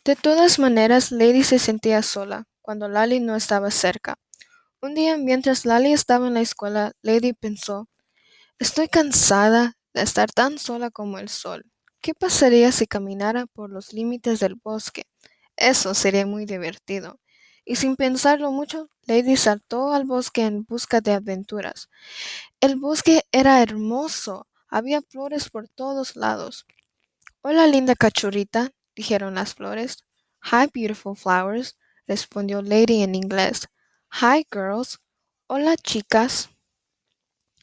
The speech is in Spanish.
De todas maneras, Lady se sentía sola cuando Lally no estaba cerca. Un día, mientras Lally estaba en la escuela, Lady pensó, estoy cansada de estar tan sola como el sol. ¿Qué pasaría si caminara por los límites del bosque? Eso sería muy divertido. Y sin pensarlo mucho, Lady saltó al bosque en busca de aventuras. El bosque era hermoso. Había flores por todos lados. Hola, linda cachorrita, dijeron las flores. Hi, beautiful flowers, respondió Lady en inglés. Hi, girls. Hola, chicas.